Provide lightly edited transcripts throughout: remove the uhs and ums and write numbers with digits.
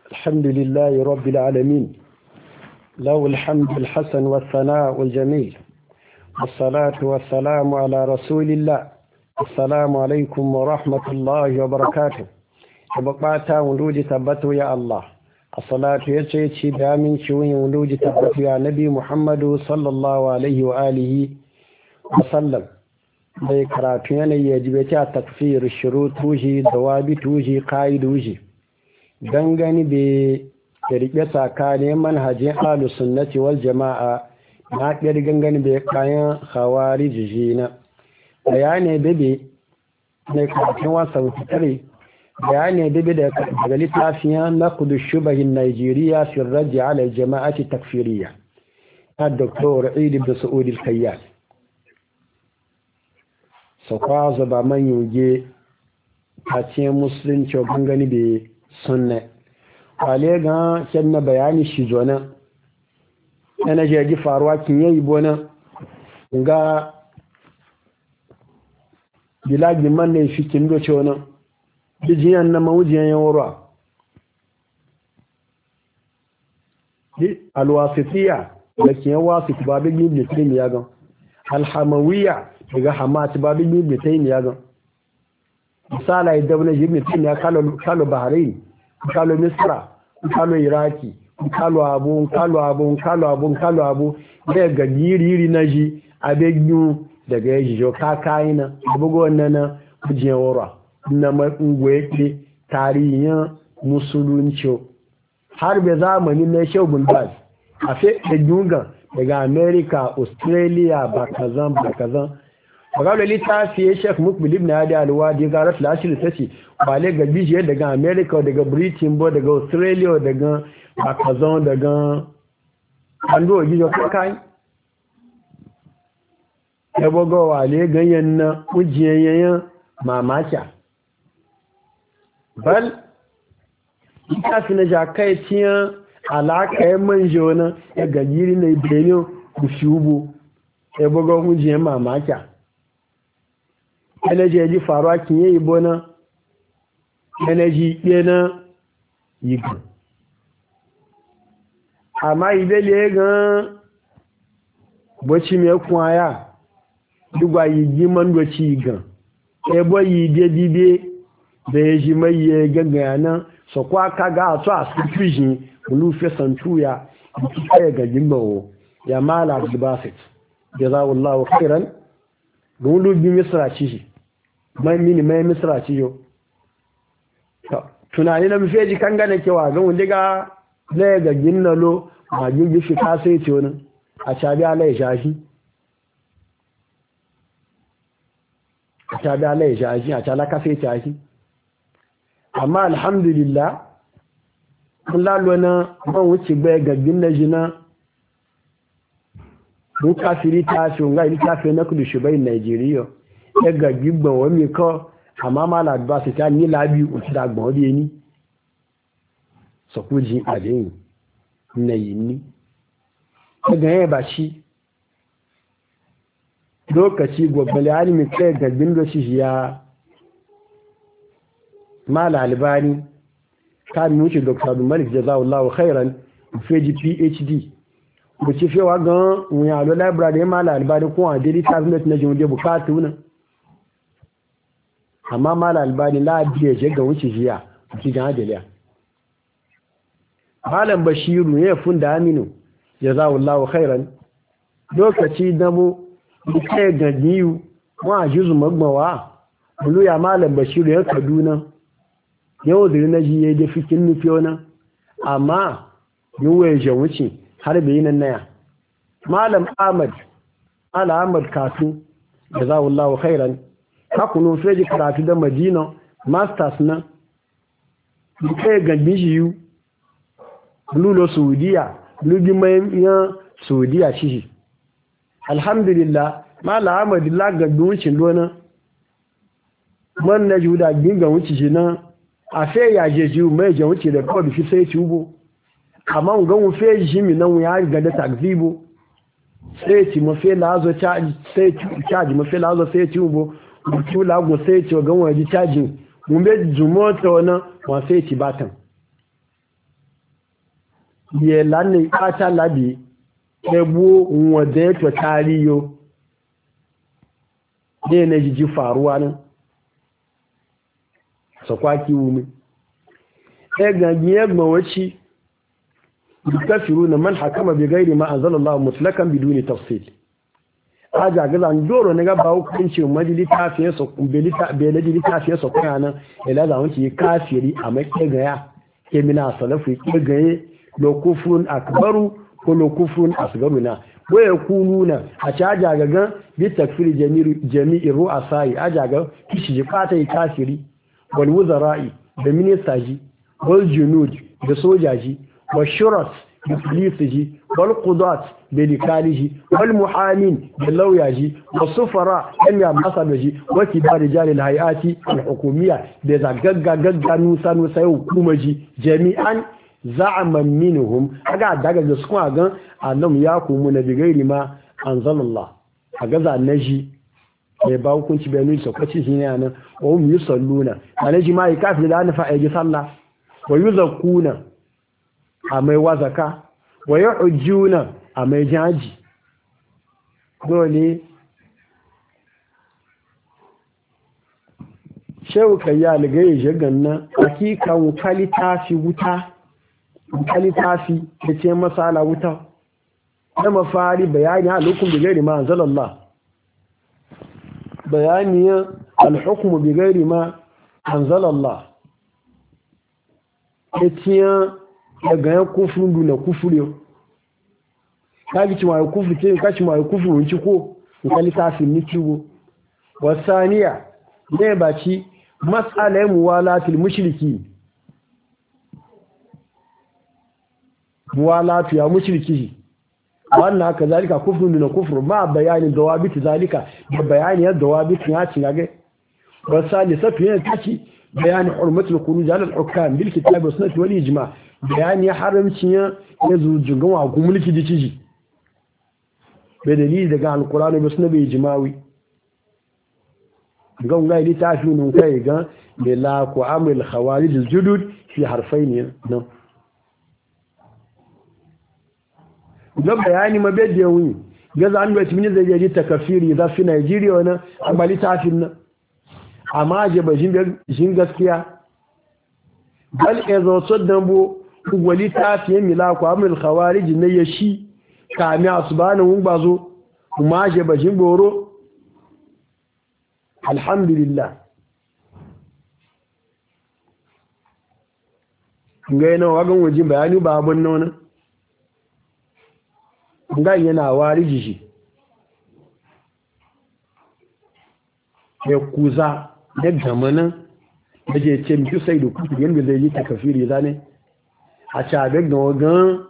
الحمد لله رب العالمين، له الحمد الحسن والثناء والجميل، والصلاة والسلام على رسول الله. السلام عليكم ورحمة الله وبركاته. وبقاتا ولوج تبتو يا الله. الصلاة يتشي بامن شوين ولوج تبتو يا نبي محمد صلى الله عليه وآله وسلم. bai karatu yanayi ya jibe ta takfir shuru tuji dawabi tuji ka'iduji gangani bai rike tsakanin manhajin ahlus sunnati wal jama'a na ɗiyar gangani bai kayan khawarij jina bayani bebe ne karatun wasan fitare bayani bebe daga littafiyan naqd shubahin Najeriya fi radd ala jama'ati takfiriyya na Dr. Eid ibn Saud al-Kayyal sakwazo ba man yuge a cikin musulunci gangani bai sunna wale ga kyan na bayani shi zona yana ji faruwa kin yayi bona ga bilagi man ne shi kin doce wannan bijiyan na mawujiyan yawarwa alwasitiya da ke wasit babin ibn taymiya ga alhamawiyya daga hamati babin ibn taymiya ga misala idan ibn ibn taymiya kalo bahrain kalo misra kalo iraki kalo abu daga giri naji abegnu daga yaji kakaina bugo wannan kujiyan wora na ngweke tarihin musulunci har be zamani na Shehu bin Baz a fe daga America Australia bakazan magana littafi ya Sheikh Mukbil ibn Hadi al-Wadi garat lashir tace ba le ga bijiye daga America daga Britain bo daga Australia daga bakazan daga ando gijo kai ya bogo wale ganyen na ujiyen mamacha bal ita fi na jakai tiyan alaka ya manjo na ya gajiri na ibenio kushubu ya bogo ujiyen mamacha energy ji faruwa kin yi bona energy ɗena yi gan amma ibele gan bocci mai kwaya dugwa yi ji man doci gan ebo yi dibe da ya ji mai ya gangaya nan so kwa kaga a to a situation ulufe santuya ki kai ga jimbawo ya mala albasit jazawallahu khairan gulu bi misra ci mai misra ci yo tunani na mfeji kan gane kewa ga wunde ga le ga ginnalo ma gigi fi ka sai ce wani a tabi alai shashi a talaka sai shashi amma alhamdulillah kun lalo na man wuce bai gaggin na jina mun kafiri ta fi nga ita fi na kudu shubai Nigeria ya gaggi gbọn wọn mi kọ amma mala ba su ta ni labi uti da gbọn obi ni so ku ji adeyin na yi ni ga ya ba shi lokaci gwagbali alimi kai gaggin da shi ya mala albani kan mutu Dr. Malik jazawallahu khairan feji PhD bu ci fewa gan wuya lo library mala albani ko a daily tablet na jinde bukatu nan amma mala albani la biye je ga wuce jiya ci ga adaliya malam bashiru ya funda aminu jazawallahu khairan lokaci da mu kai ga niyu wa juzu magmawa bulu ya malam bashiru ya kaduna yau da na ji ya da fikin nufiyo amma yiwuwa ya wuce har bai yi nan naya malam ahmad katu da zawullahu khairan kakunu feji karatu da madina masters na kai gandun shi yi lulo saudiya lubi mai yan saudiya shi alhamdulillah malam ahmad lagardun wucin lona man na juda ginga wuce shi na a fe ya jeji mai jan wuce da kawai fi sai tubo amma ga mu fe ji mi nan ya ga da takzibo sai ci mu fe lazo charge sai charge mu fe lazo sai tubo mu tula go sai ci ga wani charging mun be jumo to na wa sai ci batan ye lanne ata labi ebu wode to tariyo ne ji faruwa nan so kwaki wumi ganyen egbon wace yukafiruna man hakama bi ghairi ma anzalallahu mutlakan biduni tafsil aja ga zan doro ne ga ba hukunci majalita fiye so belita belita fiye so kana ila za wuce kafiri a makke ga ya ke mina salafu ke gaye lo kufrun akbaru ko lo kufrun asgaruna waya kununa a caja ga gan bi takfiri jami'i ru'asai aja ga kishi ji fata kafiri wal wuzara'i da ministaji wal junud da sojaji wal shurat da polisi wal qudat da likaliji wal muhamin da lauyaji wal sufara yan ya masa da ji wa kibar jalil hayati al hukumiyya da zagagga nusa hukumaji jami'an za'aman minhum aga daga da su gan annam ya kumu na bigairi ma anzalallah aga za naji sai ba hukunci bai nuni sakwaci shi ne nan wa hum yusalluna anaji ma kafir da na fa'a ji sallah wa yuzakkuna amai wazaka wa yuhujjuna amai jaji dole shehu kayyal gaye jagan nan hakikan kalita fi wuta kalitafi da ce masala wuta da mafari bayani al-hukm bi ghairi ma anzalallah bayani al-hukm bi ghairi ma anzalallah etiyan daga kufuru na kufuru kaji ci mai kufuru ce kaci mai kufuru ci ko kalitafi ni ciwo wasaniya ne ba ci mas'ala muwalatil mushriki muwalatu ya mushriki wannan haka zalika kufrun na kufru ma bayanin dawabit zalika da bayanin yadda dawabit ya ci gage wasali safi ne taci bayanin hurmatul khuruj ala al-hukam bil kitab wa sunnah wal ijma bayani haramcin ya zujugan wa ku mulki da ciji bai dalili daga al-qur'ani da sunnah bai ijmawi gan ga ili tafi nun kai ga bila ku amil khawarij al-judud fi harfain nan ga bayani mabedde wuni ga zan da timini zai je takafiri za fi Najeriya wannan amali tafin nan amma je ba jin gaskiya bal ezo sodambo wali tafiye mila ku amul khawarij ne yashi kami asbanu bazo kuma je ba jin goro alhamdulillah ngai na wagan wajin bayani ba abun nan ngai yana wariji shi ya kuza da gamanin da je ce mutu sai da kuku yadda zai yi takafiri zane a cabe ga wagan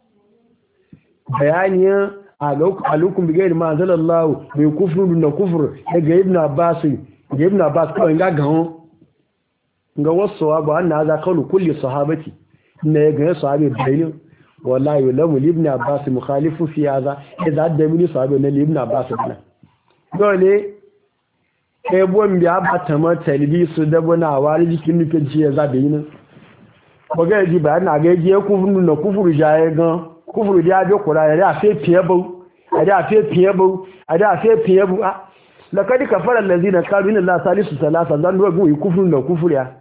bayaniyar alukun bigayar ma'azalallahu mai kufurin da kufur daga ibn abbas kawai ga gawon ga wasu ba an na za kawo kulle sahabati na ya gane sahabi bayanin wallahi lamu ibn abbas mukhalifu fi hadha idza da mini sahabi na ibn abbas bana dole ebon biya bata ma talbisu da bana wari jikin nufin ciye za da yi nan ko ga ji ba na ga je kufuru na kufuru jaye gan kufuru da be kura ya da fe fiye bau a da fe fiye bau a da fe fiye bu laqad kafara allazina qalu inna allaha salisu salasa dan do go kufuru na kufuru ya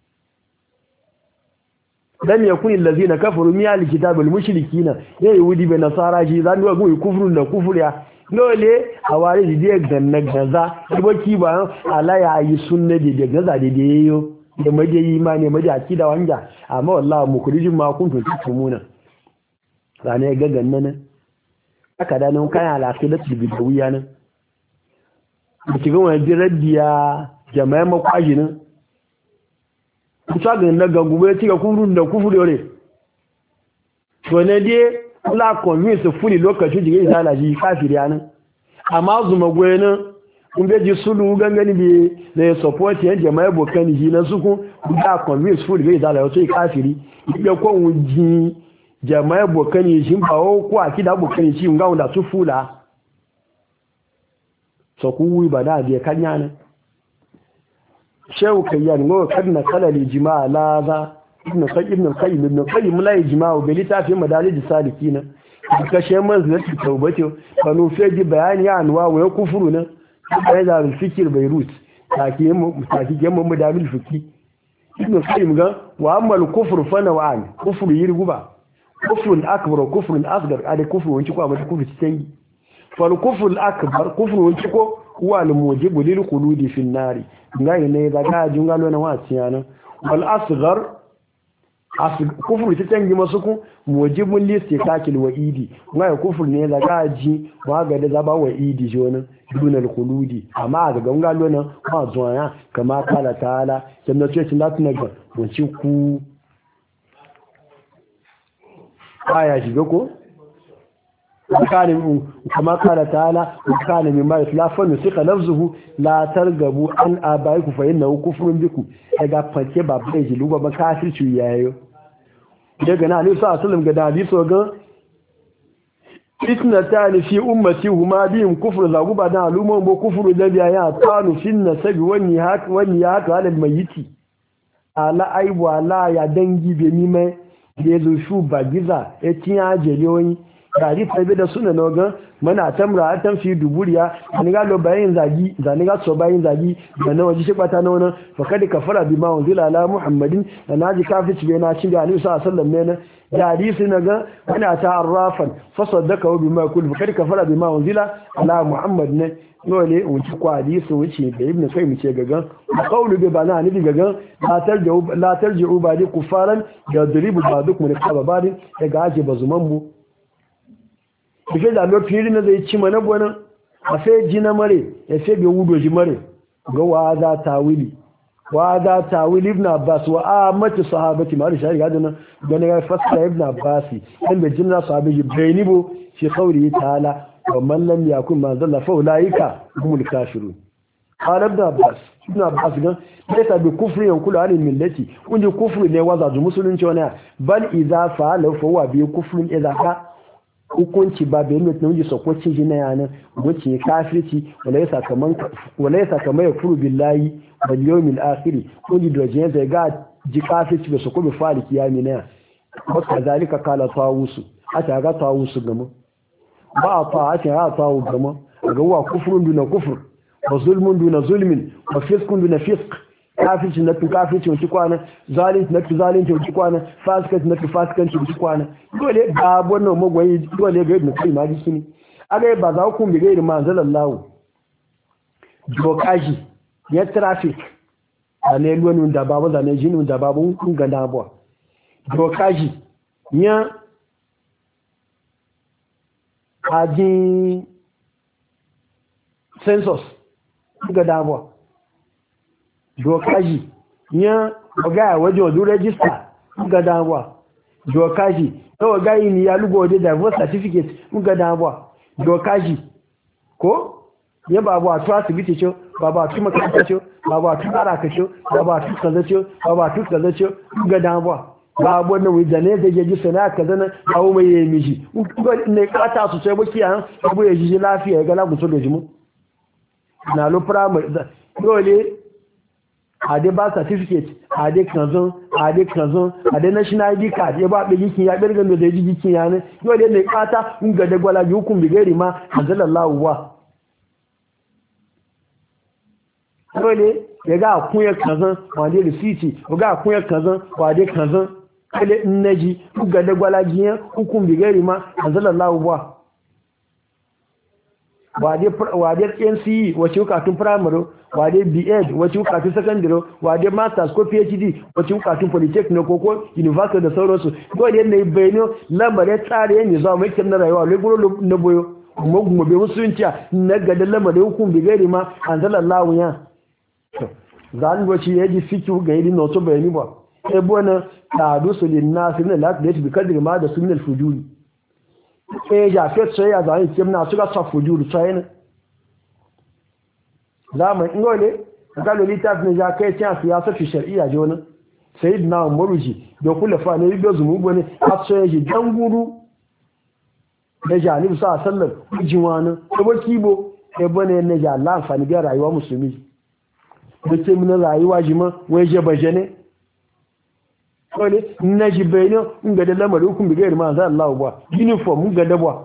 dan yakuni allazina kafaru min alkitabil mushrikina ya yahudi be nasara ji dan do go kufuru na kufuru ya dole a wari da diya ganna gaza ibaki ba ala ya yi sunna da gaza da yayo da maje imani maje akida wanja amma wallahi mukhrijin ma kuntum tutumuna rane ga ganna ne aka da nan kana alaqidatu bidawiya nan kiga wani diradiya jama'a makwaji nan kusa ga nan ga gube tiga kufurun da kufuri ore to ne dai kula convince fuli lokacin jige izalaji kafiri anan amma zuma gwena kun beji sulu gangani bi da support yan jama'a bokani ji na suku da convince fuli ga izalaji sai kafiri ibe ko wuji jama'a bokani ji ba ko akida bokani ji nga unda su fula so ku wi bada je kanya ne shehu kayyan ngo kadna kala li jima'a laza ibn qayyim la yajma'u bi litafin madarij salikin kashe manzilati tawbati fa nu fi bayani anwa wa kufuru na sai da fikir beirut take mu madamil fiki ibn qayyim ga wa amma al kufru fa naw'an kufru yirguba kufrun akbar kufrun asghar ada kufru wanci ko amma kufru tangi fa al kufru al akbar kufru wanci ko huwa al mujibu lil khuludi fi an-nar ngai ne daga jungalo na wasiyana wal asghar kufur ta tangi masu ku mujibun listi kakil wa'idi ngai kufur ne da gaji wa ga da zaba wa'idi jona dunal khuludi amma ga gangalo nan ma zuwa ya kama kala ta'ala sannan ce cin latin ga mun ci ku aya shiga ko kama kala ta'ala kana mimma yatlafanu sika lafzuhu la targabu an abaiku fa innahu kufrun bikum daga fanke babbe ji lugo ba kafirci yayo daga na ne sa sallam ga dadi so ga itnatani fi ummati huma bihim kufru zaguba da alumma bo kufru da biya ya tanu fin nasabi wani haka halal mayiti ala aibu ala ya dangi be ni mai da zo shu bagiza etiya jeliyoyi dari tabi da suna nogan mana tamra atan fi duburiya ani ga lo bayin zagi zani ga so bayin zagi da na waji shi bata nona fa kada kafara bima unzila ala muhammadin da naji kafici bai na cin da ali sallallahu alaihi wasallam ne da hadisi naga ana ta'arrafan fa saddaka bima kul fa kada kafara bima unzila ala muhammad ne dole wuce kwa hadisi wuce da ibnu qayyim ce gagan qawlu bi bana ni gagan la tarji'u ba'di kufaran yadribu ba'dukum riqaba ba'di daga aje bazuman mu bike da lokaci na zai ci mana gwanin a sai ji na mare ya sai bai wudo ji mare ga wa za tawili ibn abbas wa amati sahabati mari shari ga dana gane ga fasala ibn abbas dan bai jinna sahabi bayni bo fi qawli ta'ala wa man lam yakun ma zalla fa ulaika humul kafirun qala ibn abbas ga laysa bi kufri yankulu an millati kunji kufri ne waza ju musulunci wani bal idza fa'ala fa huwa bi kufrin idza ka hukunci ba bai mutu wuji sokwacin jina yanar wuce kafirci wala ya sakamai ya furu billahi wal yawmil akhir wuji dojin zai ga ji kafirci da sokko bi fali kiyami na wasu zalika kala tawusu a ta ga tawusu gama ba a ta ga tawu gama ga wa kufrun duna kufur wa zulmun duna zulmin wa fiskun duna fisk kafirci na tu kafirci wuce kwana zalunci na tu zalunci wuce kwana fasikanci na tu fasikanci wuce kwana dole ba wannan magwayi dole ga ibn kai ma disini aga ba za ku bi gairi manzalallahu dokaji ya traffic ane luwanu da babu da ne jinu da babu kun ga dabuwa dokaji ya aji census ga dabuwa dokaji ya ga waje wajen register ga damuwa dokaji to ga ni ya lugo da divorce certificate ga damuwa dokaji ko ya babu a tu asibiti ce babu a tu makaranta ce babu a tu araka ce babu a tu kaza ce babu a tu kaza ce ga damuwa babu wannan wanda ne da yaji sana kaza nan hawo mai yayi miji ko ne kata su sai baki an abu ya ji lafiya ya ga lagu so da jimu na lo primary dole ade ba certificate ade kanzon ade national ID card ya ba gikin ya bergan da ji gikin ya ne dole ne kata in ga da gwala ji hukum bigari ma anzalallahu wa dole ya ga kunya kanzon wande receipt ga kunya kanzon wade kanzon kale naji ga da gwala ji hukum bigari ma anzalallahu wa wade NCE wace bukatun primary wade B.Ed wace bukatun secondary wade masters ko PhD wace bukatun polytechnic ko university da sauransu dole ne bayani lamarin tsare ne za mu yi na rayuwa leguro na boyo mu be musulunci na gadan lamarin hukum bigari ma anzalallahu ya zan wace yaji fikihu ga yidin no to bayani ba e bona tadusu lin nas min la bi kadri ma da sunnal fujuli ja fet sai ya zai kim na suka sa fujuru sai ne zaman ngole ga lolita ne ja kai cin siyasa fi shar'iyya jona sayyidina umaruji da kula fa ne da zumu bane a sai ji dan guru da janibi sa sallar jiwana ko ba kibo e bane ne ja Allah amfani ga rayuwa musulmi da ce mun rayuwa jima wai je baje ne wani na ji bayanin in ga da lamarin hukun bi gairi ma za Allah ba uniform mun ga dabwa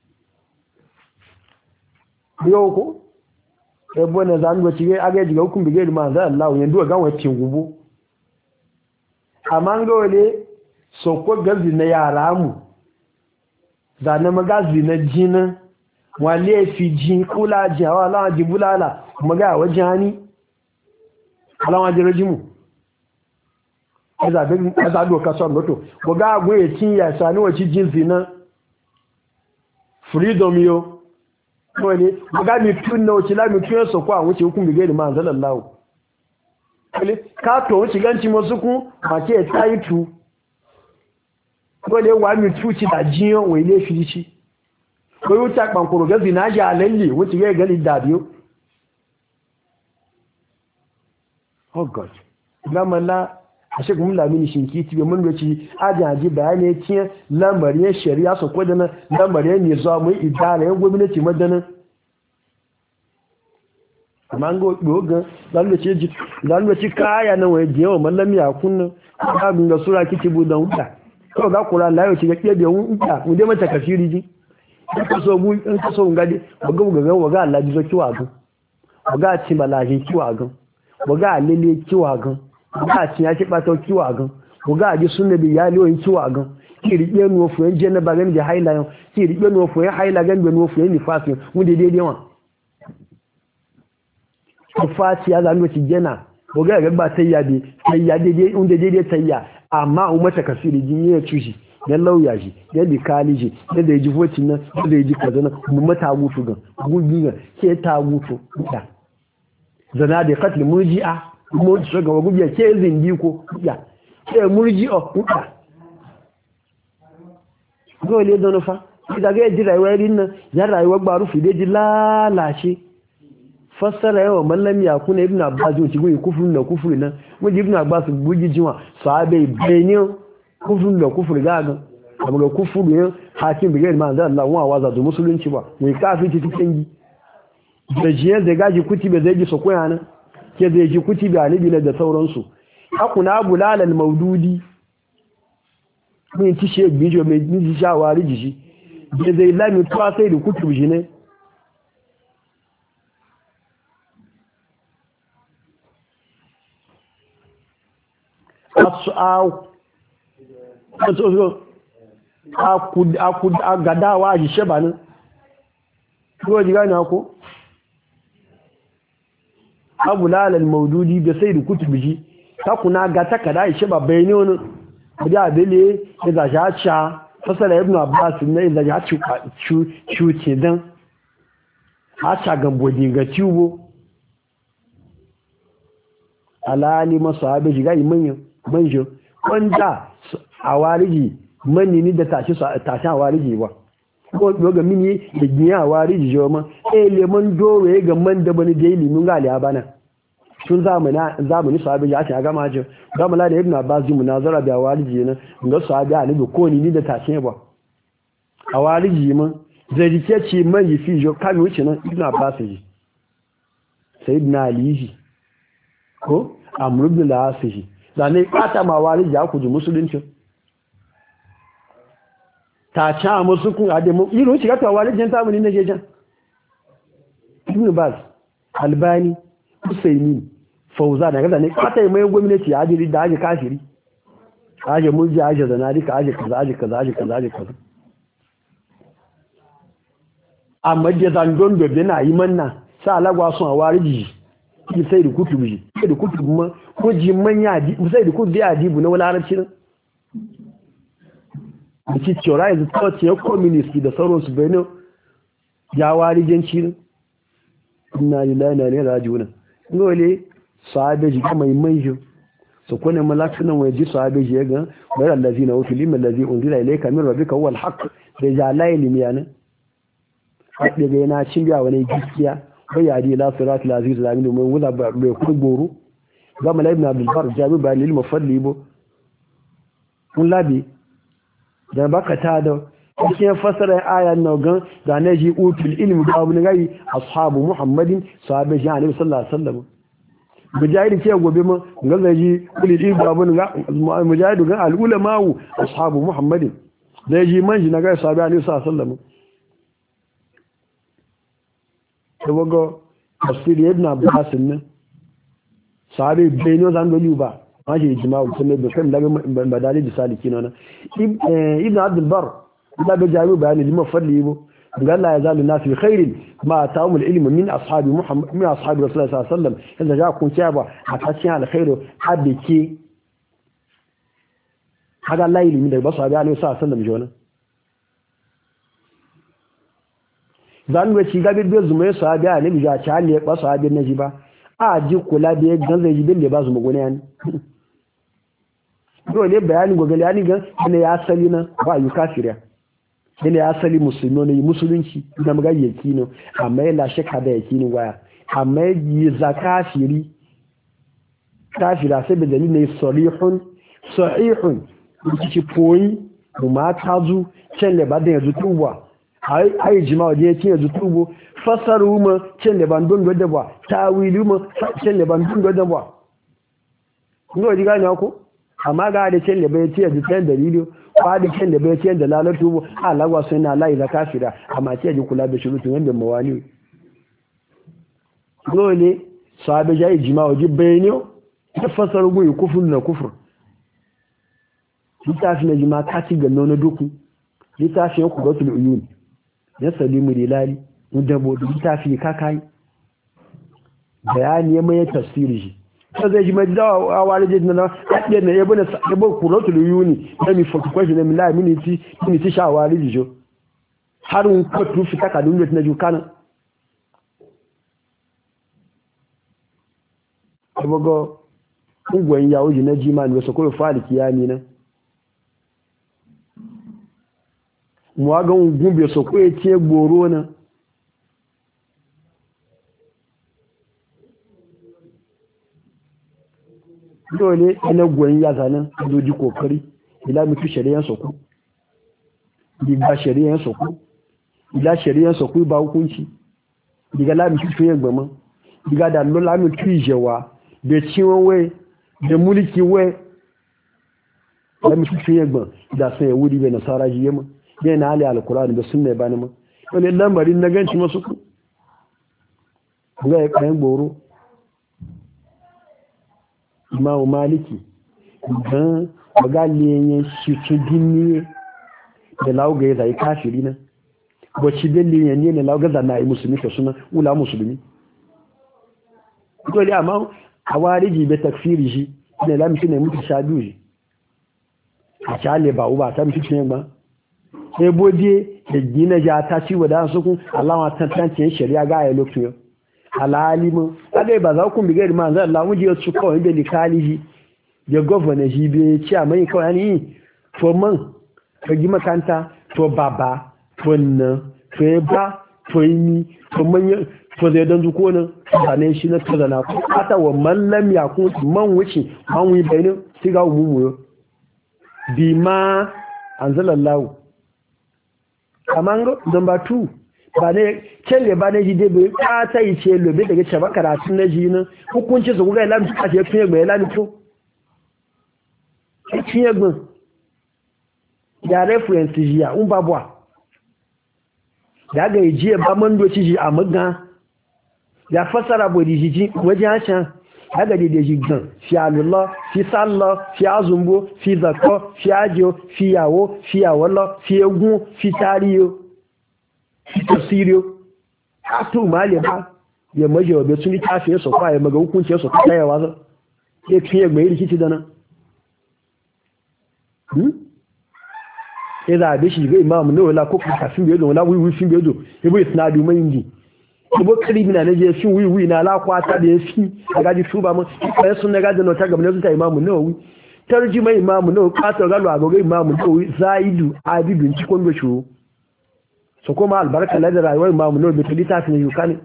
yau ko ebo na zan go ci aga ji ga hukun bi gairi ma za Allah yanzu ga wacin gubo amma ga wale so ko gazi na yara mu da na magazi na jina wale fi jin kula ji hawa la ji bulala maga wajani alawa ji rajimu za doka son goto ga agwe tin ya sani wace jinsi na freedom yo wani ga mi tun na wace la mi tun so kwa wuce hukun bi gairi ma sallallahu kale ka to wuce ganci masu ku ma ke tayi tu wale wa mi tuci da jiyan wai le fi ci ko yi ta bankoro ga zina ja lalle wuce ga gali da biyo oh god lamalla a shi kuma lamini shinkiti bai mun gaci ajaji bayani cikin lambarin shari'a su kwadana lambarin ne zuwa mai idara yan gwamnati madana amma an ga lalwaci kaya na waje yawa mallami a kunna ka bin ga sura kiti budan wuta kawai ga kura layo ci ga kebe wuta mu dai mata kafiri ji in ka so ngade waga Allah ji zo kiwa gan waga ci balaji kiwa gan waga lele kiwa gan waga ci ya ci bato kiwa gan waga ji sunna bi ya liyo kiwa gan ki ribe nuwo fu en jena ba gan je haila yo ki ribe nuwo fu en haila gan be nuwo fu en nifasi mu de de wa ko fati ya zanu ci jena waga ga ba tayya de de unde de tayya amma umata kafiri jin ya tushi dan lauya shi dan bikali shi dan da ji vocin nan dan da ji kaza nan mu mata gutu gan gubi ga ke ta gutu da zana da qatl murji'a mu so ga gubi ke zindi ko ya ke murji'a da dole don fa da ga ji rayuwar din nan ya rayuwar gbaru fi da ji lalace fassara yawa mallam ya kuna ibn abbas ji goyi kufrun da kufri nan mu ibn abbas buji jiwa sahabe benin kufrun da kufri gagan amma ga kufuru yin hakim bigayar ma zai Allah wa waza da musulunci ba mai kafin ci cikin gi da jiyar da gaji kuti bai zai ji su koya nan ke zai ji kuti bai alibi na da sauransu hakuna bulalal maududi min ci shi bijo mai niji shawari jishi da zai lami tuwa sai da kutu shi ne a gadawa a jishe ba nan ruwa ji gani ako abu lalal maududi da sai da kutu biji ta kuna ga takada ishe ba bai ne wani da abele ya zashi haca fasara ibn abbas na ya zashi haca cuce don haca gambodi ga ciwo alali masu abe shiga yi manjo wanda a wariji mani ni da tashi a wariji ba ko ga mini da giya a wariji jo ma lemon dore ga man da bani da ilimin ga aliya bana tun zamani sahabi ya ce a gama jin gama la da ibn abbas ji munazara da wariji ne ga sahabi ali ko ni da tashi ba a wariji mun zai rike ce man yi fi jo kan wuce nan ibn abbas ji sayyidina ali ji ko amr ibn al-as ji zane kata ma wariji ya ku ji musulunci ta ca musu kun adamu irin shiga ta walijin tamuni na jejan ibn baz albani husaini fauza da kaza ne kata mai gwamnati ajiri da aje kafiri aje mulji aje zanadika aje kaza amma da zandon da bina yi manna sa alagwa sun a wariji ki sai da kutubi sai da kutubi ma ko ji manya sai da kutubi adibu na wala arabci nan da ci cewa yanzu tsawace ya communist da sauransu bai ne ya wari janci ne ina lillahi na ne rajiuna dole sahabe ji kuma mai manjo so kone malakunan waje sahabe ji ga bayar allazina wa fil allazi unzila ilayka min rabbika huwa alhaq da jalai limiyana hadde ga yana cin biya wani gaskiya bai yadi la siratul aziz lamin mun wula ba ku goro ga malai ibn abdul bar jabi ba lil mufalli bo mun labi da baka ta da cikin fasara ayan nan gan da ne ji utul ilmi ga mun gai ashabu muhammadin sahabe ji annabi sallallahu alaihi wasallam mujahidi ce gobe ma ga zai kuli din babun ga mujahidu ga al-ulama ashabu muhammadin zai ji manji na ga sahabi alaihi sallam to gogo tafsir ibn abbas ne sahabi bayno zan dole ba ma shi ijma'u sunne da kan daga badali da saliki na ibn abdul bar da ga jami'u bayani liman fadli bo قال لا يزال الناس بخير ما أتاهم العلم من أصحاب محمد من أصحاب رسول الله صلى الله عليه وسلم إذا جاءكم شابا حتى على خير حدك هذا لا يلي من البصر عليه الصلاة والسلام جونا zan wace gabi da zuma ya sahabi a nabi ja ta ne ba sahabi na ji ba a ji kula da yadda zai ji bille ba zuma gune yani dole bayani gogali yani ga ne ya asali na ba yu kafiriya ne ya asali musulmi ne musulunci da maga yakino amma ya lashe ka da yakini waya amma yi zakafiri kafira sai da dalilin ne sahihun ci poyi kuma tazu can da ba da yanzu tuwa ai jima'a da yake yanzu tubo fasaru ma can da ban don da ba tawilu ma can da ban don da ba ko ji gane ko amma ga da can da bai ce da can dalili ba da can da bai ce da lalatu Allah wa sunna la ila kafira amma ce ji kula da shurutun wanda mawali dole sahabe jayi jima'a ji bayani ta fasaru mu kufur na kufur littafin na jima'a ka ci ganno na duku littafin ku gatul uyun ya salimu dilali wanda bodu littafi kakai bayani ya mai tafsiri shi ta zai ji majida a walaje na haɗe na yabo kurotul uyuni da mi fotu kwashi na mila miniti sha walaje jo har un kwatu fita kadun da na jukana abugo ungwan yawo ji na jimani wasu kawai fali kiyami na muwagan gumbe so ko yace goro na dole ina goyin ya zanan doji kokari ila mutu shari'an soko diga shari'an soko ila shari'an soko ba hukunci diga la mutu fiye gbama diga da lo la mutu ijewa de ciwon we de mulki we la mutu fiye gbama da sai wuri be nasara jiye mu yana hali alkurani da sunna ba ni ma wani lambarin na ganci masu ku ga ya kayan goro imamu maliki don magaliyan shi su gini da lauga ya zai kafiri na wacce dalilin ne na lauga zana yi musulmi ka suna ula musulmi dole amma a wariji bai takfiri shi ne lamshi ne mutu sha biyu shi a cale ba uba ta mutu ne ba sai bode da gina ja ta ci wa da su kun alama tantance shari'a ga ayi lokacin alalimu kaga ba za ku bi gari man zan Allah mu je su kawai da likalihi da governor shi be ci a mai kawai ni to man to gi makanta to baba to na to ba to ni to man to zai dan zuko nan sanan shi na to zana ku ata wa mallam ya ku man wuce man wi bayin siga umumu bi ma anzalallahu kamango number 2 ba ne kelle ba ne jide bai ta yi ce lobe daga cewa karatun na jina hukunci su kuga ilamu a ce fiye gbe ilamu to fiye gbe ya reference jiya un babuwa ya ga jiya ba mandoci ji a magan ya fasara bodi jiji wajen hashen ya ga daidai jigan fi alullah fi sallah fi azumbo fi zakko fi ajo fi yawo fi yawolo fi egun fi tariyo fi tafsiriyo a to mali ba ya maje wa betun tafi ya sofa ya maga hukunci ya sofa ta yawa zo ya fiye gbe rikici dana ya zaɓe shi ga imamu na wala ko kafin bezo wala wiwi fin bezo ya bai sinadu mai indi ibo kribina na je fin wiwi na alakwata da ya fi a gaji tuba mu bayan sun na gaji na ta gaba na zuta imamu na wi tarjima imamu na kwatar galo a gobe imamu na wi zaidu abidun cikon da shuru so kuma albarka na da rayuwar imamu na wi ta littafi na yuka ne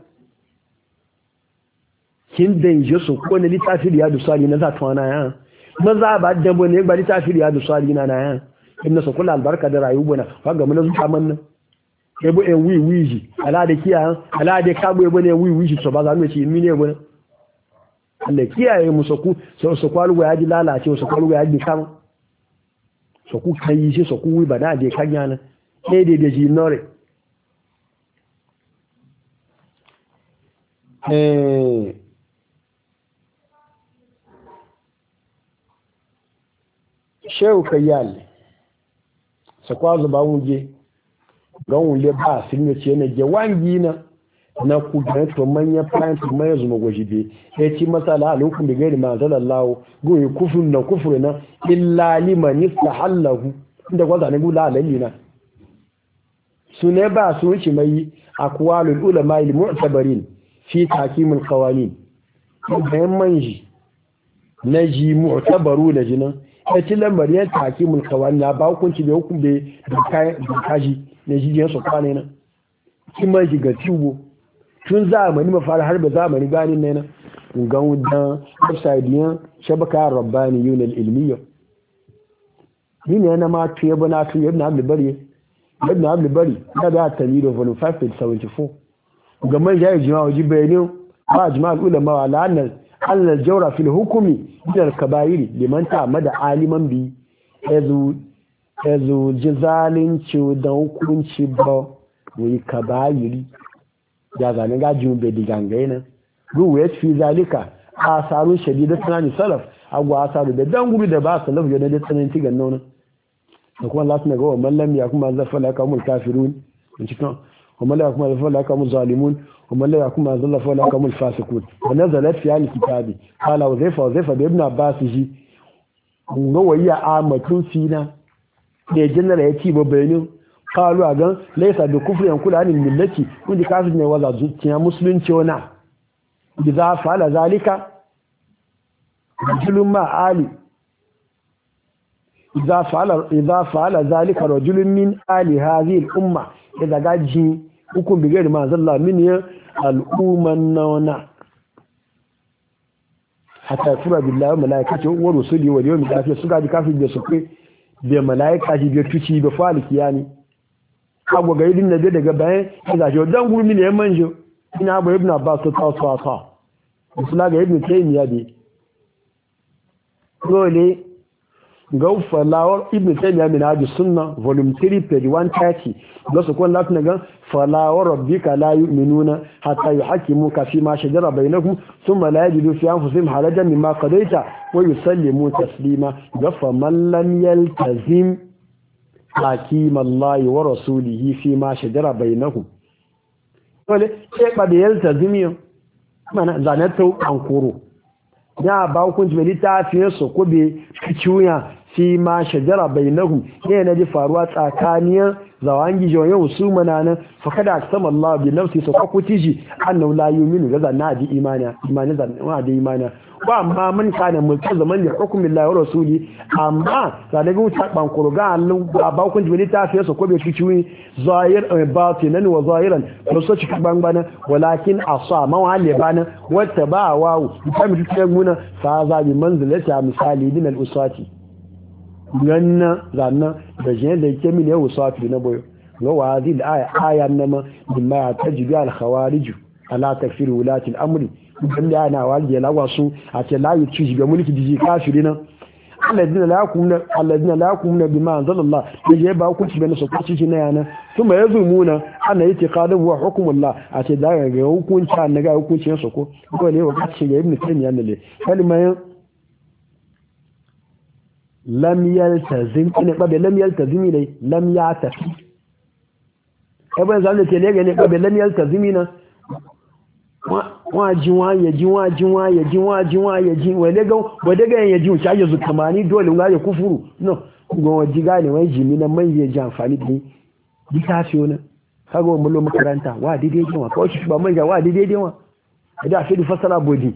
kin da je so ko ne littafi da yadu sali na za ta wana ya maza ba dambo ne ba littafi da yadu sali na ya inna so kula albarka da rayuwa na fa ga mun zuta man nan ebo en wiwiji ala da kiya ala da kagbo ebo ne wiwiji so ba za mu ci mi ne ebo Allah kiyaye mu soku so kwalu ya ji lalace so kwalu ya ji kan soku kai shi soku ba da je kan yana da ji nore shehu kayyal sakwazo ba wuje ga wule ba sun ce na je wangi na ku ga to manya plan to mai zuma gojibe ya ci masala alaikum bi gairi ma zalallahu goyi kufrun na kufruna illa liman istahallahu inda gwaza ne gula alalina sune ba su wuce mai aqwalul ulama al mu'tabarin fi takimul qawanin bayan manji naji mu'tabaru da jinan ya ci lambar ya takimul qawanin ba hukunci da hukunci da kaji ne jiyan su kwane nan kin manji ga tubo tun zamani mafara har ba zamani ganin ne na ga wudan website yan shabaka rabbani yunal ilmiya ni ne na ma tuye bana tuye ibn abdul bari da ga tamido volume 5 page 74 ga man jayi jama'a waji bayanin ba jama'al ulama wa la'anna al jawra fil hukmi min al kaba'ir liman ta'amada aliman bi yazu jizalin ci da hukunci ba wi kaba'iri ya zane gajin bai digangai nan ruwa fi zalika asarun shadida tunani salaf agwa asaru da danguru da ba salaf yana da tsanin tigan nan da kuma Allah ga wa mallam ya kuma zafa la kamul kafirun in cikin wa mallam ya kuma zafa la kamul zalimun wa mallam ya kuma zafa la kamul fasiqun wa nazalat fi al-kitabi qala wazaifa da ibn abbas ji ngo wayya amatun fina da jinnar ya ci babanin qalu agan laysa bi kufri an kula anil millati wanda kafir ne waza zuciya musulunci wana idza fa'ala zalika rajulun ma ali idza fa'ala zalika rajulun min ali hadhihi al umma idza gaji hukum bi gairi ma zalla min ya al umman nawana hatta sura billahi wa malaikati wa rusuli wa yawmil akhir su gaji kafir da su kai da malaika ji da tuci da faliki yani agwa ga idin da daga bayan ga jo dan gurmi ne manjo ina abu ibn abbas ta ta musula ga ibn taymiya bi dole ga falawar ibn taymiya min hadi sunna volume 3 page 130 da su kun lafi ga falawar rabbika la yu'minuna hatta yuhakimuka fi ma shajara bainakum thumma la yajidu fi anfusihim harajan mimma qadaita wa yusallimu taslima ga faman lam yaltazim hakim Allah wa rasulihi fi ma shajara bainahum wale sai ba da yalta zimiyo mana zanatu ankuru ya ba hukunci bai littafin su ko be kiciya fi ma shajara bainahum yana ji faruwa tsakaniya zawangi joyen su manana fa kada aksama Allah bi nafsi so ko tiji annahu la yu'minu ga zanna di imani zanna di imani wa amma mun kana mulki zaman da hukumin Allah wa rasuli amma da daga wuta bankuru ga Allah ba hukunci bai littafin su ko be kiciyi zahir batinan wa zahiran to so cikin bangbana walakin asa mawali bana wata ba wawu ta mi tuke muna fa za bi manzilati misali din al-usati ganna zanna da jin da yake mini usati na boyo ga wazil aya nama bimma tajibi al-khawarij ala takfir ulati al-amri dan da ana waje lagwasu a ce la yi ci ga mulki diji kafiri nan alladina la yakumuna bima anzalallah yaje ba ku ci bane su ku ci na yana kuma yazumuna ana itiqadu wa hukmullah a ce da ga hukunci an ga hukuncin su ko ne wa kace ga ibn taymiyyah ne kalmayan lam yaltazim ne ba lam yaltazim ne lam yatafi ibn zalil ce ne ga ne ba lam yaltazim na waji wale ga yaji wuce ake zu kamani dole nga ya kufuru no ga waji gane wai jimi na mai ya ji amfani da ni ta fiyo na kaga wa mullo makaranta wa daidai jinwa kawai shi ba manja wa daidai jinwa da fi fasara bodi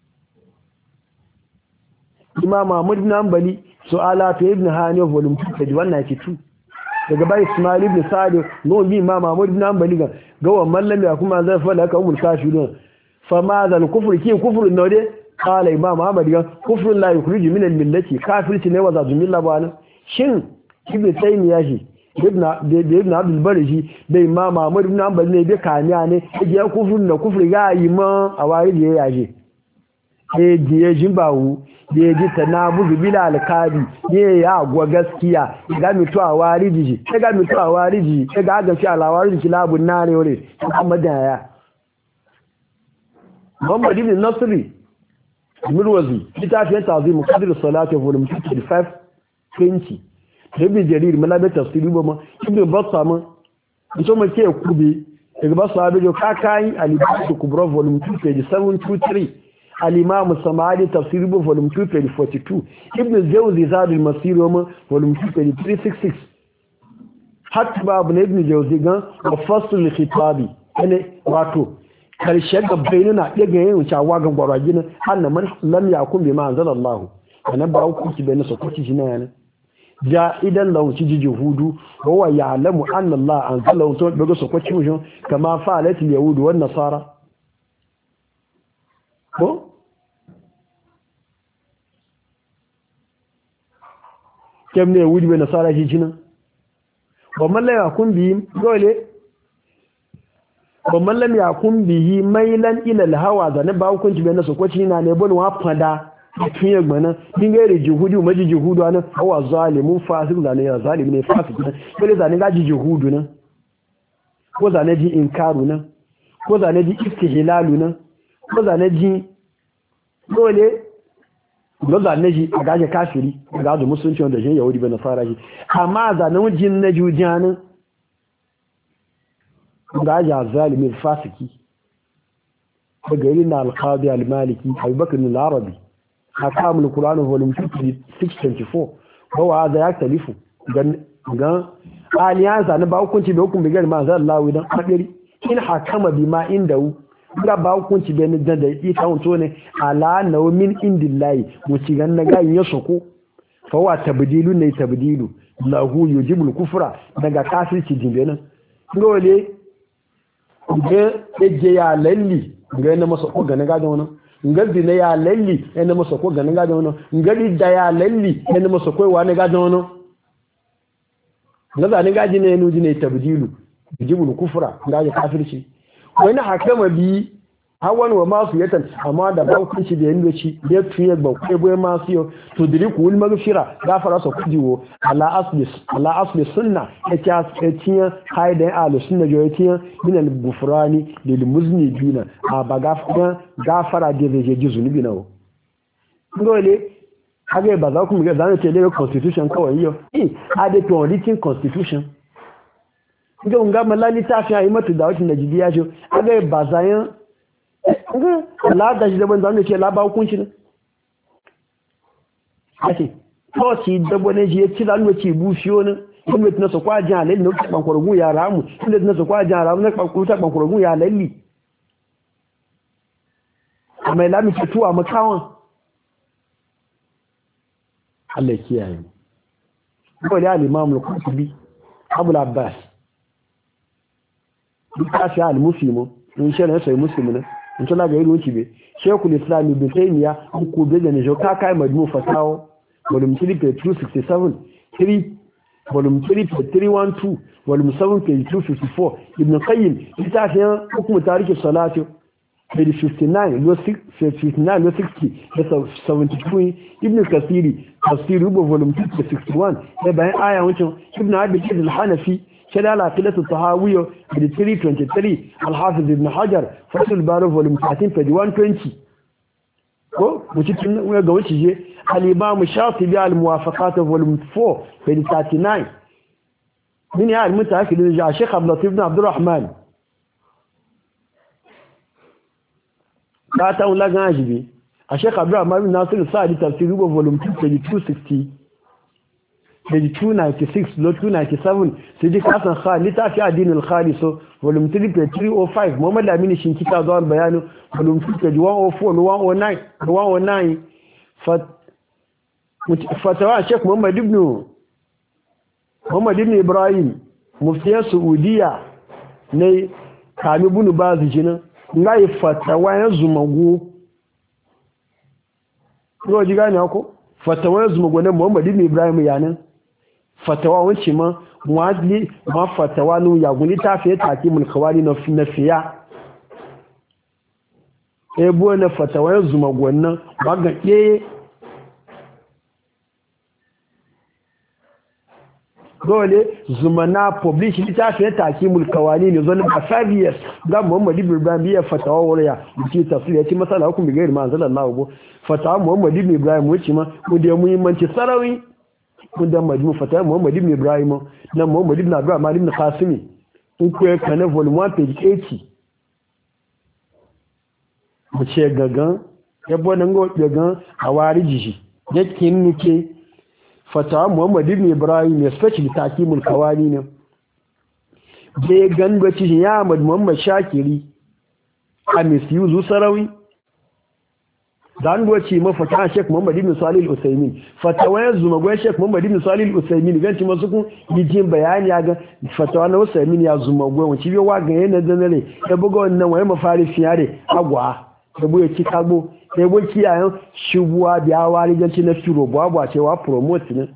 imam Mahmud ibn Hanbali su'ala ta ibn Hani volume 2 page 192 daga bai Ismail ibn Sa'd no bi imam Mahmud ibn Hanbali ga wa mallami kuma zai fada ka umul kafirun fa ma zal kufr ki kufrun no de qala imam Ahmad ga kufrun la yukhriju min al-millati kafirci ne wa za jumilla bana shin ibn Taymiyyah shi ibn Abdul Bari shi da imam Ahmad ibn Hanbali ne da kamiya ne ya kufrun da kufri ga yi ma a wari da yaje ya ji ya jimbawu ya ji ta na bugu bila alkali ya agwa gaskiya ya ga mutuwa wariji ya ga mutuwa wariji ya ga agafi alawariji labun nare wuri muhammadin ya Muhammad ibn Nasri Mirwazi littafin ta'zim qadr as-salati volume 55 20 Ibn Jarir malabe tafsiri ba ma Ibn Battah ma to ma ke kubi daga ba sahabi jo kakai al-Ibn Kubra volume 2 page 723 al-Imam Samadi tafsiri ba volume 2 page 42 Ibn Jawzi Zad al-Masir ma volume 2 page 366 hatta babu Ibn Jawzi gan wa fasl al-khitabi ne wato karshe gabbai na ɗaga yin cewa ga gwarwaji nan hannu man lam ya kun bi ma anzala Allah kana ba ku ki bayna sokoci shi nan ja idan lauci jihudu wa ya'lamu anna Allah anzala to daga sokoci mu kama fa'alat al-yahud wa nasara ko kemne yahudi wa nasara shi jinan wa man la yakun bi dole ba mallam ya kun bihi mailan ilal hawa da na ba hukunci bai na sokoci na ne bon wa fada tun ya gbana din ga jihudu maji jihudu anan hawa zalimun fasik da ne ya zalimi ne fasik ne bale da ne ga jihudu nan ko da ne ji inkaru nan ko da ne ji istihlalu nan ko da ne ji dole ko da ne ji ga kafiri ga da musulunci wanda je yahudi bai na fara shi amma da nan jin na jujanin ga ya zalimin fasiki daga irin al-qadi al-maliki abubakar al-arabi hakamul qur'an volume 624 wa hada ya talifu gan aliyansa na ba hukunci bai hukunci bai ma zan Allah idan kadiri in hakama bima indahu ga ba hukunci bai nan da ita wanto ne ala naw min indillahi mu ci gan na ga yin soko fa wa tabdilu ne tabdilu lahu yujibul kufra daga kafirci dinbe nan dole ga eje ya lalli ga na masa ko ganin gadon wannan ga zina ya lalli yana masa ko ganin gadon wannan ga da ya lalli yana masa ko wani gadon wannan ga zanin gaji ne nuji ne tabdilu jibul kufra ga ya kafirci wani hakama bi hawan wa masu yatan amma da bankunci da yanda ci da tuye ba kai boye masu yo to diriku wal magfira gafara sa kujiwo ala asli sunna ya tiya haidan ahlus sunna jo ya tiya min al gufrani lil muznibina ba gafara da zai ji zunubi nawo dole hage ba za ku mu ga zan ce da constitution kawai yo ade to written constitution ga unga malali ta fi ayi matu da wacin da jibiya jo hage ba zayan Allah da shi daban zamu ce la ba hukunci ne ake to ci dabo ne je ci lanu ci bushiyo ne kuma tana so kwa jan lalle ne ban kurgun ya ramu kuma tana so kwa jan ramu ne ban kurgun ya lalle amma la mi tuwa makawan Allah kiyaye ko da al-Imam al-Qurtubi Abu al-Abbas duk shi al-Muslim in shi ne sai Muslim ne in tana ga irin wuce be Sheikhul Islam Ibn Taymiyyah an ko be da ne jo ka kai majmu fatawa volume 3 page 267 volume 3 page 312 volume 7 page 254 Ibn Qayyim littafin hukumu tariki salatu page 59 lo 59 lo 60 72 Ibn Kathiri tafsir rubu volume 2 page 61 da bayan aya wancan Ibn Abi al-Hanafi شلال عقيدة الطحاوية ب 323 الحافظ ابن حجر فتح الباري فولوم 30 page 120 ko mutum ne ga wuce je al-Imam Shatibi al-Muwafaqat volume 4 page 39 min ya al-mutaakid da Sheikh Abdul Latif ibn Abdul Rahman ta wala gajibi a Sheikh Abdul Rahman bin Nasir Sa'di tafsir volume 2 page 260 page 296 lo 297 sidi kasan khali ta fi adin al-khaliso volume 3 page 305 Muhammad Amini Shinkita zuwa bayanu volume 2 page 104 109 fatawa Sheikh Muhammad ibn Ibrahim muftiyan Saudiya ne kami bunu bazu jinin ngai fatawa ya zumago ko ji gane ko fatawa ya zumago ne Muhammad ibn Ibrahim yanin fatawa wacce ma muadli ma fatawa nu ya guni ta fiye take mun kawali na fiya ebo na fatawa zuma gwannan baga ɗaya dole zuma na publish littafi ya taki mulkawani ne zan ba 5 years ga Muhammad ibn Ibrahim ya fatawa wariya muke tafsir ya ci masala hukum bi gairi manzal Allah go fatawa Muhammad ibn Ibrahim wuce ma mu da muhimmanci sarawi mun da majmu fatawa Muhammad ibn Ibrahim na Muhammad ibn Abdullah ibn Qasimi in ku kana volume 1 page 80 mu ce gagan yabo nan go gagan hawariji shi yake nuke fatawa Muhammad ibn Ibrahim especially takimul kawani ne je ganga ci ya Ahmad Muhammad Shakiri a misyuzu sarawi dan goci mafata Sheikh Muhammad ibn Salih al-Usaymin fatawa yanzu magwai Sheikh Muhammad ibn Salih al-Usaymin ganci masu kun yijin bayani ga fatawa na Usaymin ya zuma gwa wanci biyo wa ga yana danare ya buga wannan waye mafari fiyare agwa da buye ci kagbo sai bo kiyayen shubuwa biya wari ganci na firo babu cewa promote ne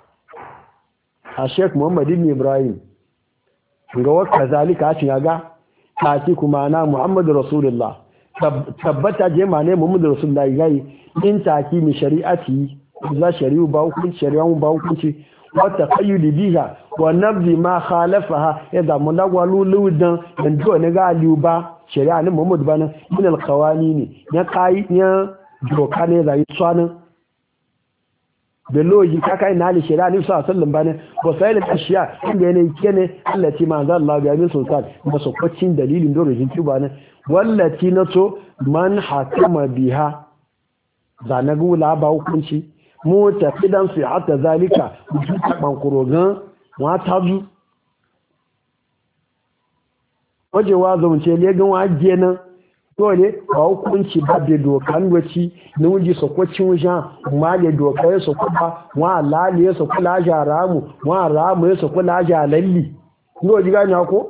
a Sheikh Muhammad ibn Ibrahim ga wata zalika cin ga taki kuma na Muhammadu Rasulullah tabbata je ma ne Muhammadu Rasulullah yayi din taki mi shari'ati za shari'u ba hukunci shari'u ba hukunci wa taqayyud biha wa nabzi ma khalafaha yadda mun dagwalu ludan dan do ne ga liuba shari'a ne Muhammadu bana min alqawani ne ya kai ya doka ne zai tsanin da loji kakai na ali shari'a ne sallallahu alaihi wasallam bana wasail al-ashiya inda ne kene allati ma za Allah ga min sultan da sokwacin dalilin dorojin tuba ne wallati na to man hakama biha da na gula ba hukunci mu tafidan su hatta zalika mutunta bankurogan wa tazu wajewa zaunce legan waje nan dole ba hukunci ba da dokan waci na wuji sokwacin wujan ma da doka ya sokwa wa lali ya sokwa laja ramu wa ramu ya sokwa laja lalli ngo ji gani ko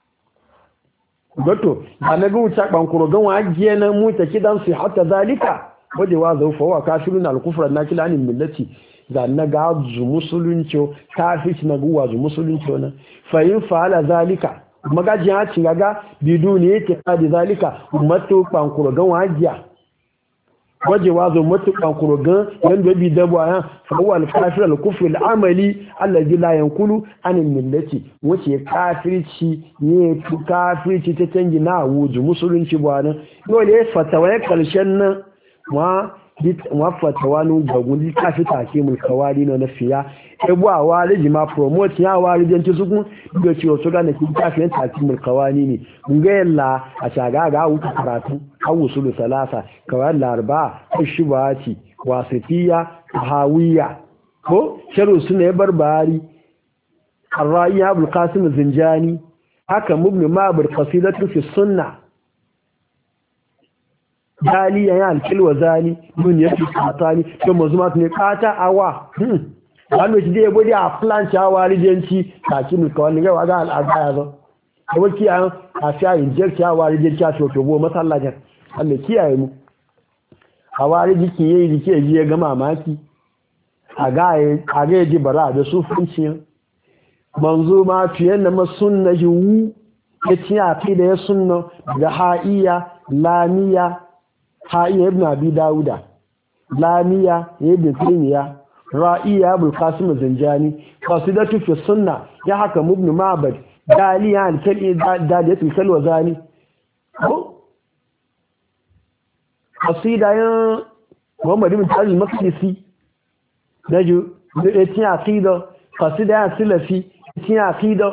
goto ba na ga wuta bankuro gan waje nan mu ta kidan su hatta zalika wajewa zaufa wa kafirun al-kufra na kilanin millati da na ga zu musulunci kafir na guwa zu musulunci na fa yin fa'ala zalika magajin ya ci gaga bidu ne yake kadi zalika ummatu kankurogan wajiya wajewa zo ummatu kankurogan yanda bi dabo ayan fa huwa al-kafir al-kufr al-amali alladhi la yankulu an millati wace kafirci ne tu kafirci ta canji na wuju musulunci bwana dole fatawa karshen nan wa fatawa nu gagun kafi take mulkawari na fiya ebu a wari ma promote ya wari den ti sukun do ci o so ga na ki kafi take mulkawani ne ngela a shaga ga wuta karatu awusulu salasa kawai larba shubati wasitiya hawiya ko sharu sunne barbari ar-ra'i abul qasim zinjani haka mubni ma'bur qasidatu fi sunnah dali ya alkilwa zani mun ya tsatani to mazuma ne kata awa wanda shi dai bodi a plan chawa rijenci taki mu kawai ga waga al'ada ya zo da waki an a sha inject chawa rijenci a to bo masallacin Allah kiyaye mu hawari jiki yayi jike ji ya ga mamaki a ga ji bara da sufunci manzuma fiye na masunna jiwu ya ci a fi da ya sunna da ha'iya lamiya ha'iya ibn abi dauda lamiya ibn taymiya ra'iya abul qasim zanjani qasidatu fi sunna ya haka ibn ma'bad daliya al-kali daliyatul kalwazani ko qasida ya Muhammad ibn Talib al-Maqdisi daju da tin aqida qasida ya salafi tin aqida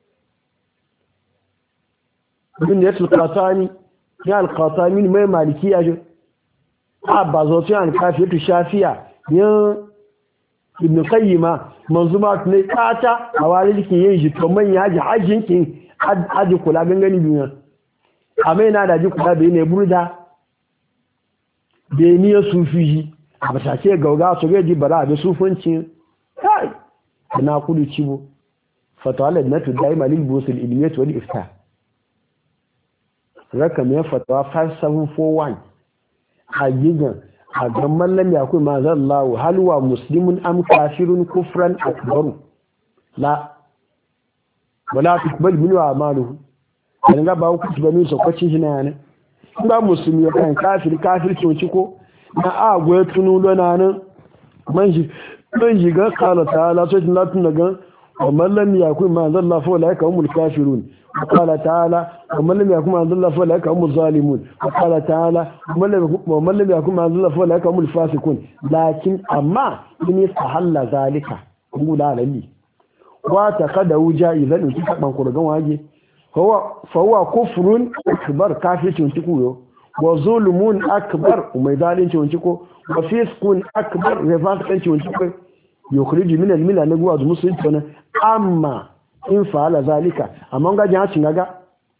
ibn yatul qatani ya al-qatani mai malikiya jo abazo tin al-kafiyatu shafiya ya ibn qayyima manzumat ne kata awali ke yin shi to man ya ji hajjin ki aji kula gangani biyu amma yana da ji kula da ne burda da ni ya sufi a basace gauga so ga ji bara da sufunci kai na kudu cibo fatawala na tu daima lil busul ilmiyat wal ifta rakam ya fatawa 5741 hajigan a ga mallam ya kuma mazallahu halwa muslimun am kafirun kufran akbar la wala tuqbal minhu amaluhu dan ga ba ku tubani so kwacin shi na yana ba musulmi kan kafirci wuce ko na agwai tunu lona nan man shi ga kala ta'ala sai tun latun daga wa mallam ya kuma ma zalla fa la humul kafirun qala ta'ala wa mallam ya kuma ma zalla fa la humul zalimun qala ta'ala wa mallam ya kuma ma zalla fa la humul fasiqun lakin amma in sahalla zalika ngula lalli wa taqada jaizan ki kaban kurgan waje fa huwa kufrun akbar kafircin tikuyo wa zulmun akbar mai zalunci wanci ko wa fiskun akbar mai fasikanci wanci ko yukhriju min al-milla na guwa musulunci wannan amma in fa'ala zalika amma ga jan cin ga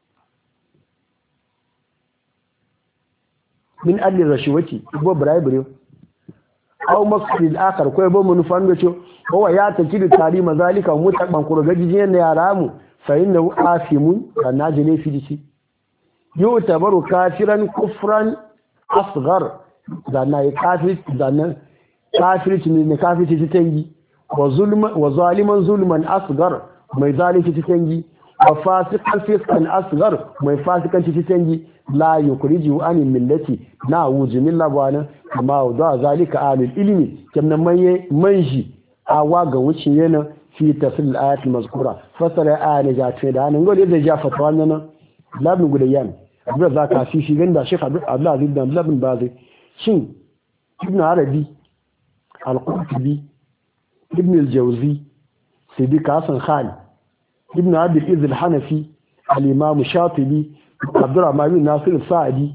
min alli rashwati bo bribery aw maqsid akhar ko bo munufan ga ce wa ya takidu tarima zalika mutaban kurgaji ne yara mu fa innahu afimun kana jine fidisi yutabaru kafiran kufran asghar zanna ya kafirci ne kafirci ta tangi wa zaliman zulman asghar mai zalunci ta tangi wa fasikan fiskan asghar mai fasikanci ta tangi la yukhriju anil millati na wujmin labana amma da zalika alil ilmi kamna manji awa ga wucin yana fi tafsir ayat mazkura fasara ayat da ta da nan gode da ja fatwa nan labin gudayyan abin da ka shi ganda Sheikh Abdullah Aziz bin Abdullah bin Bazi shin Ibn Arabi Al-Qurtubi Ibn al-Jawzi Siddiq Hasan Khan Ibn Abi Izz al-Hanafi al-Imam Shatibi Abdurrahman bin Nasir Sa'di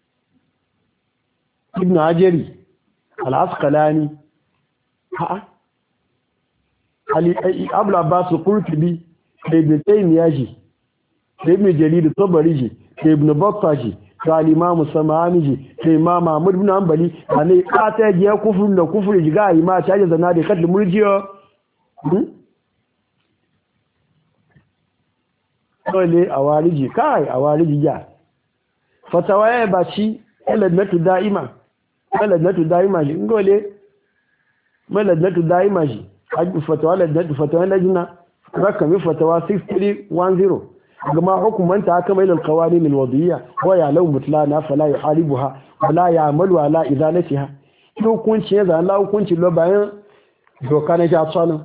Ibn Ajari Al-Asqalani Ali Abdul Abbas al-Qurtubi Ibn Taymiyyah Ibn Jarir al-Tabari Ibn Battah ga Imam Samani da Imam Ahmad ibn Hanbali ne ka ta je kufur da kufur jiga yi ma ta je zana da kadda murjiyo dole awariji kai awariji ya fatawa ya baci ladnatu daima shi dole ladnatu daima shi fatawa lajna rakami fatawa 6310 كما حكمنت حكم الى القوانين الوضعيه ويعلم مطلقا فلا يحاربها ولا يعمل على ازالتها hukunci ya zan la hukunci lo bayan doka na ja tsana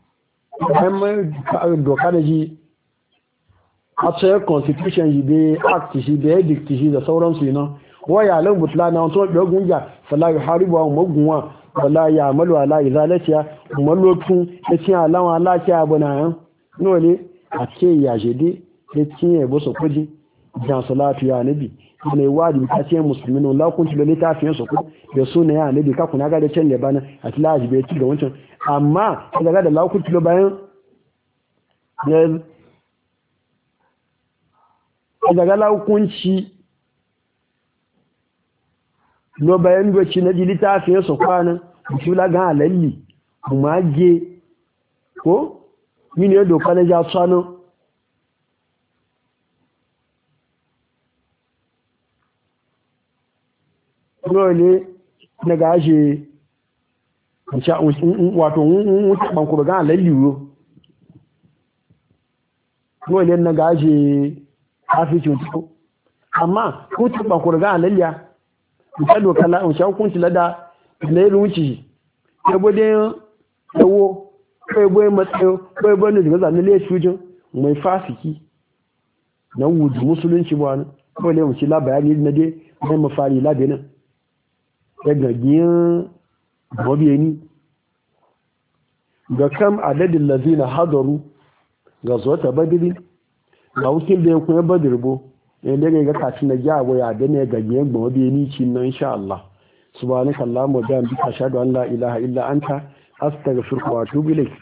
bayan doka na ji a tsaye constitution yi da act shi da edict shi da sauransu yi nan waya lan butla na to da gunja fala yuharibu wa magunwa wala ya'malu ala izalatiha mallokun da cin alawa lafiya bana yan no ne a ce ya jede ya cinye boso kuji jan salatu ya nabi ne wadi ta ce musulmi no la kun ci da littafin su ko da sunna ya nabi ka kuna ga da can lebana a tilaji bai ci ga wancan amma daga da la kun ci bayan ne daga la kun ci lo bayan do ci na littafin su kwana ci la ga lalli kuma je ko mini ya doka na ja tsano dole na gaje wato ban ku ga lalliwo dole na gaje haficin tuko amma ku ci ban ku ga lalliya ta doka la un sha kunci lada ne ruci ke bode yawo kai boye matsayo kai bane daga zanen le shujin mai fasiki na wuju musulunci ba ne dole mu ci la bayani na dai mai mafari la benin daga giyan mabiyani ga kam adadin lazina hadaru ga zuwata badiri ga hukun da ya kuma badirbo ne daga ga kafin na gyabo ya da ne ga giyan mabiyani ci nan insha Allah subhanaka allahumma wa bihamdika ashhadu an la ilaha illa anta astaghfiruka wa atubu ilayk